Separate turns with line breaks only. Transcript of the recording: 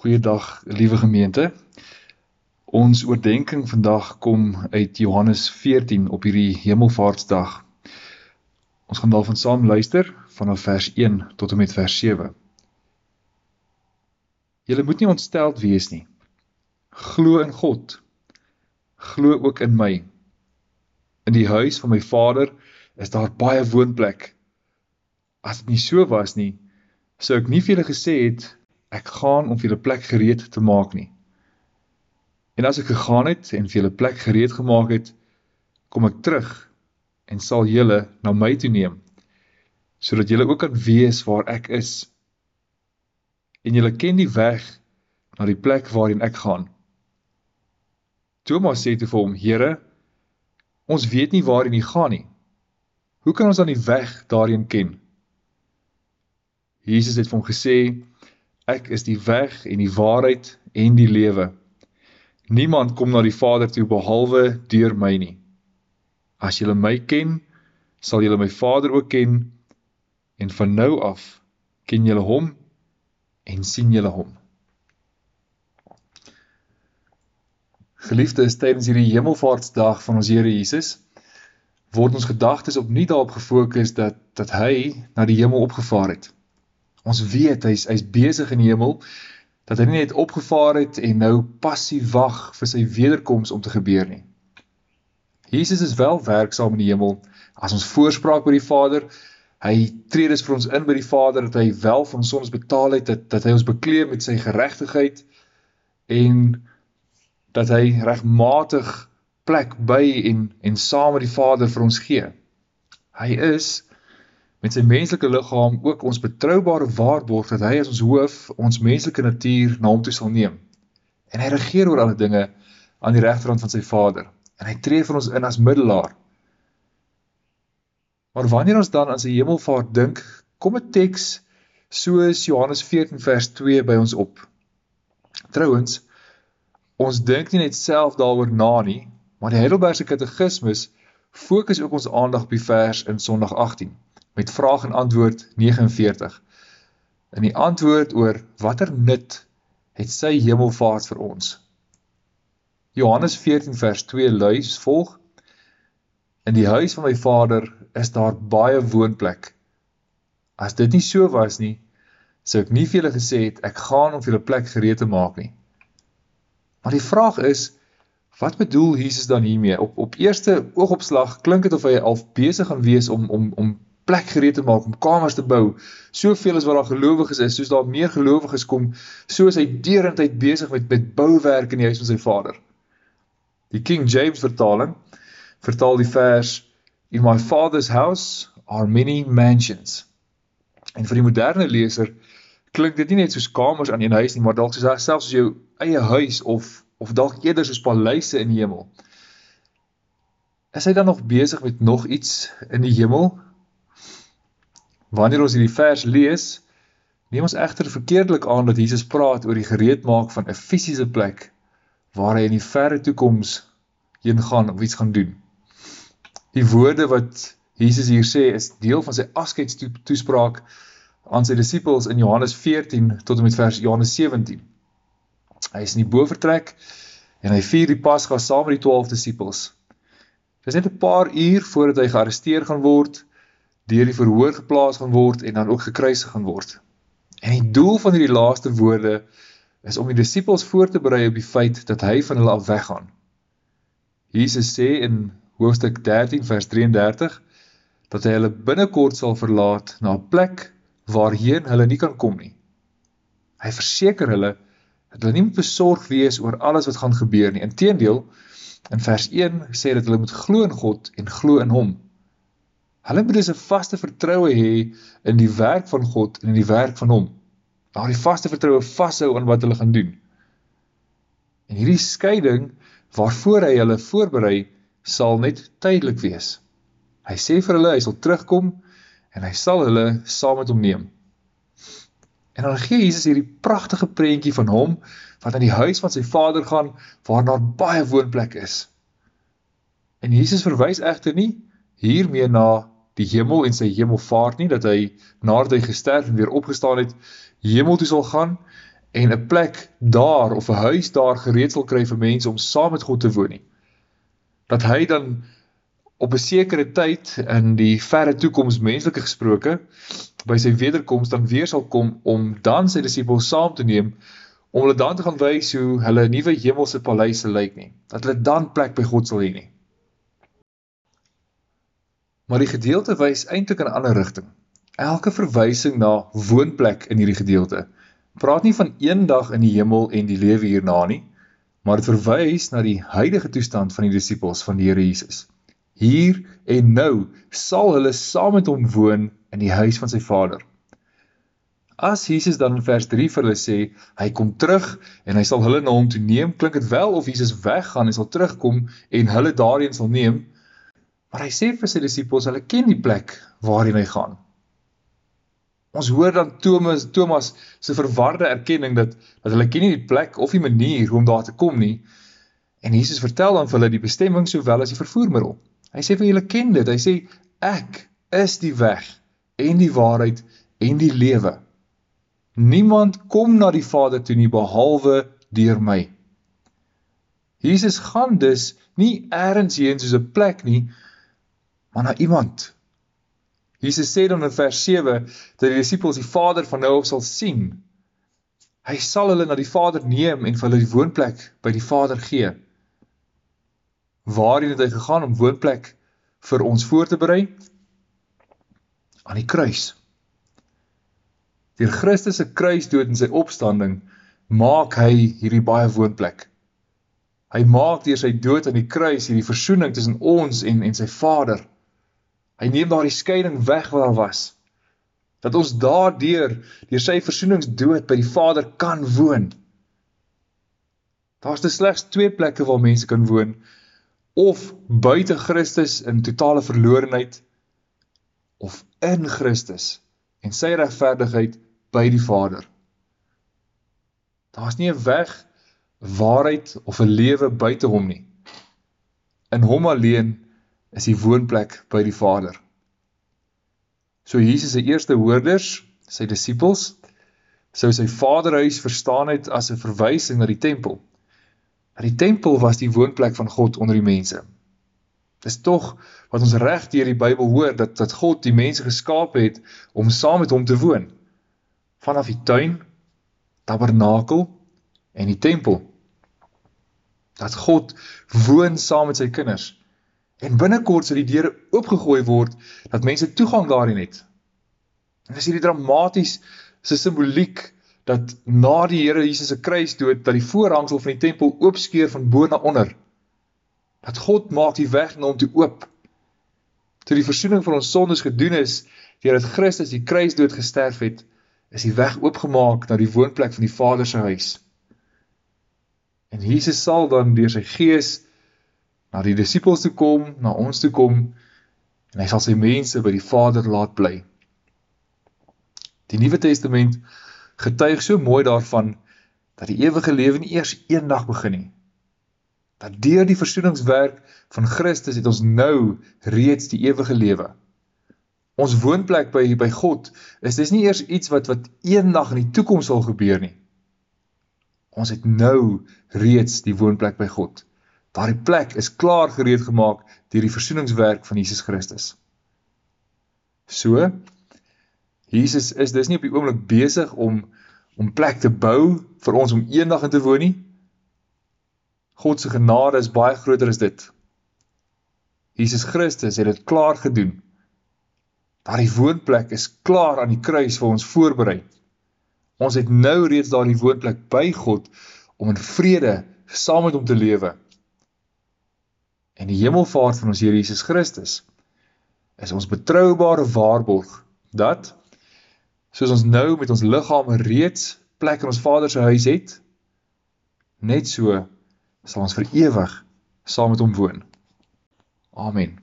Goeiedag, liewe gemeente. Ons oordenking vandag kom uit Johannes 14 op hierdie Hemelvaartsdag. Ons gaan daarvan saam luister vanaf vers 1 tot en met vers 7. Julle moet nie ontsteld wees nie. Glo in God. Glo ook in my. In die huis van my Vader is daar baie woonplek. As dit nie so was nie, sou ek nie vir julle gesê het, ek gaan om vir julle plek gereed te maak nie. En as ek gegaan het en vir julle plek gereed gemaak het, kom ek terug en sal julle na my toe neem, sodat julle ook kan wees waar ek is. En julle ken die weg na die plek waarin ek gaan. Thomas sê toe vir hom, Here, ons weet nie waarin jy gaan nie. Hoe kan ons dan die weg daarin ken? Jesus het vir hom gesê, ek is die weg en die waarheid en die lewe. Niemand kom na die Vader toe behalwe deur my nie. As julle my ken, sal julle my Vader ook ken, en van nou af ken julle hom en sien julle hom. Geliefdes, tydens hierdie Hemelvaartsdag van ons Here Jesus, word ons gedagtes opnuut daarop gefokus dat hy na die hemel opgevaar het. Ons weet, hy is besig in die hemel, dat hy nie net opgevaar het en nou passief wag vir sy wederkoms om te gebeur nie. Jesus is wel werksaam in die hemel, as ons voorspraak by die Vader, hy tree dus vir ons in by die Vader, dat hy wel van ons sondes betaal het, dat hy ons bekleed met sy geregtigheid, en dat hy regmatig plek by en saam met die Vader vir ons gee. Hy is met sy menslike liggaam ook ons betroubare waarborg dat hy as ons hoof ons menslike natuur na hom toe sal neem. En hy regeer oor alle dinge aan die regterhand van sy Vader. En hy tree vir ons in as middelaar. Maar wanneer ons dan aan sy hemelvaart dink, kom 'n teks soos Johannes 14 vers 2 by ons op. Trouwens, ons dink nie net self daaroor na nie, maar die Heidelbergse Katekismus fokus ook ons aandag op die vers in Sondag 18. Met vraag en antwoord 49. In die antwoord oor watter nut het sy hemelvaart vir ons. Johannes 14 vers 2 luis volg, in die huis van my Vader is daar baie woonplek. As dit nie so was nie, sou ek nie vir julle gesê het, ek gaan om vir julle plek gereed te maak nie. Maar die vraag is, wat bedoel Jesus dan hiermee? Op eerste oogopslag klink dit of hy al besig gaan wees om plek gereed te maak, om kamers te bou, soveel as wat daar gelowiges is, soos daar meer gelowiges kom, soos hy deurentyd besig met bouwerk in die huis van sy Vader. Die King James vertaling, vertaal die vers, In my Father's house are many mansions. En vir die moderne leser, klink dit nie net soos kamers aan een huis nie, maar dalk selfs soos jou eie huis, of dalk eerder soos paleise in die hemel. Is hy dan nog besig met nog iets in die hemel? Wanneer ons hierdie vers lees, neem ons egter verkeerdelik aan dat Jesus praat oor die gereedmaak van 'n fisiese plek, waar hy in die verre toekoms heen gaan of iets gaan doen. Die woorde wat Jesus hier sê, is deel van sy afskeidstoespraak aan sy disippels in Johannes 14 tot en met vers Johannes 17. Hy is in die bovertrek en hy vier die Pasga saam met die 12 disippels. Dit is net 'n paar uur voordat hy gearresteer gaan word, deur die verhoor geplaas gaan word en dan ook gekruisig gaan word. En die doel van hierdie laaste woorde is om die disippels voor te berei op die feit dat hy van hulle af weggaan. Jesus sê in hoofstuk 13 vers 33 dat hy hulle binnekort sal verlaat na 'n plek waarheen hulle nie kan kom nie. Hy verseker hulle dat hulle nie moet besorg wees oor alles wat gaan gebeur nie. Inteendeel, in vers 1 sê dat hulle moet glo in God en glo in hom. Hulle moet dus 'n vaste vertroue hê in die werk van God en in die werk van hom. Daar die vaste vertroue vashou aan wat hulle gaan doen. En hierdie skeiding, waarvoor hy hulle voorberei, sal net tydelik wees. Hy sê vir hulle, hy sal terugkom, en hy sal hulle saam met hom neem. En dan gee Jesus hierdie pragtige prentjie van hom, wat aan die huis van sy Vader gaan, waar daar baie woonplek is. En Jesus verwys egter nie hiermee na die hemel en sy hemelvaart nie, dat hy, nadat hy gesterf en weer opgestaan het, hemel toe sal gaan, en 'n plek daar of 'n huis daar gereed sal kry vir mense om saam met God te woon nie. Dat hy dan op 'n sekere tyd in die verre toekoms, menslike gesproke, by sy wederkoms dan weer sal kom om dan sy disippels saam te neem, om hulle dan te gaan wys hoe hulle nuwe hemelse paleise lyk nie, dat hulle dan plek by God sal hê nie. Maar die gedeelte wys eintlik in 'n ander rigting. Elke verwysing na woonplek in hierdie gedeelte praat nie van eendag in die hemel en die lewe hierna nie, maar dit verwys na die huidige toestand van die disippels van die Here Jesus. Hier en nou sal hulle saam met hom woon in die huis van sy Vader. As Jesus dan in vers 3 vir hulle sê, hy kom terug en hy sal hulle na hom toe neem, klink dit wel of Jesus weggaan en sal terugkom en hulle daarheen sal neem, maar hy sê vir sy disippels, hulle ken die plek waarheen hy gaan. Ons hoor dan Thomas se verwarde erkenning dat hulle ken nie die plek of die manier hoe om daar te kom nie, en Jesus vertel dan vir hulle die bestemming sowel as die vervoermiddel. Hy sê vir julle ken dit, hy sê, ek is die weg en die waarheid en die lewe. Niemand kom na die Vader toe nie behalwe deur my. Jesus gaan dus nie ergens heen soos 'n plek nie, maar na iemand. Jesus sê dan in vers 7, dat die disippels die Vader van nou af sal sien. Hy sal hulle na die Vader neem en vir hulle die woonplek by die Vader gee. Waarheen het hy gegaan om woonplek vir ons voor te berei? Aan die kruis. Deur Christus se kruisdood en sy opstanding, maak hy hierdie baie woonplek. Hy maak deur sy dood aan die kruis hierdie versoening tussen ons en sy Vader. Hy neem daar die skeiding weg wat daar was. Dat ons daardeur sy versoeningsdood by die Vader kan woon. Daar is slegs 2 plekke waar mense kan woon, of buite Christus in totale verlorenheid, of in Christus en sy regverdigheid by die Vader. Daar is nie 'n weg, waarheid of 'n lewe buite hom nie. In hom alleen is die woonplek by die Vader. So Jesus se eerste hoorders, sy disippels, sou sy Vaderhuis verstaan het as 'n verwysing na die tempel. Die tempel was die woonplek van God onder die mense. Dis tog wat ons reg deur die Bybel hoor, dat God die mense geskaap het om saam met hom te woon. Vanaf die tuin, tabernakel en die tempel. Dat God woon saam met sy kinders. En binnekort sal die deure oopgegooi word, dat mense toegang daarin het. En dis hierdie dramatiese simboliek, dat na die Here Jesus se kruisdood, dat die voorhangsel van die tempel oopskeur van bo na onder. Dat God maak die weg na hom toe oop. Toe die versoening van ons sondes gedoen is, deurdat Christus die kruisdood gesterf het, is die weg oopgemaak na die woonplek van die Vader se huis. En Jesus sal dan deur sy Gees na die disippels toe kom, na ons toe kom, en hy sal sy mense by die Vader laat bly. Die Nuwe Testament getuig so mooi daarvan, dat die ewige lewe nie eers eendag begin nie. Dat deur die versoeningswerk van Christus het ons nou reeds die ewige lewe. Ons woonplek by God is dis nie eers iets wat eendag in die toekoms sal gebeur nie. Ons het nou reeds die woonplek by God. Daardie plek is klaar gereed gemaak deur die versoeningswerk van Jesus Christus. So, Jesus is dus nie op die oomblik besig om plek te bou vir ons om eendag in te woon nie. God se genade is baie groter as dit. Jesus Christus het dit klaar gedoen. Daardie woonplek is klaar aan die kruis vir ons voorberei. Ons het nou reeds daardie woonplek by God om in vrede saam met hom te lewe. En die hemelvaart van ons Here Jesus Christus is ons betroubare waarborg dat, soos ons nou met ons liggame reeds plek in ons Vader se huis het, net so sal ons vir ewig saam met hom woon. Amen.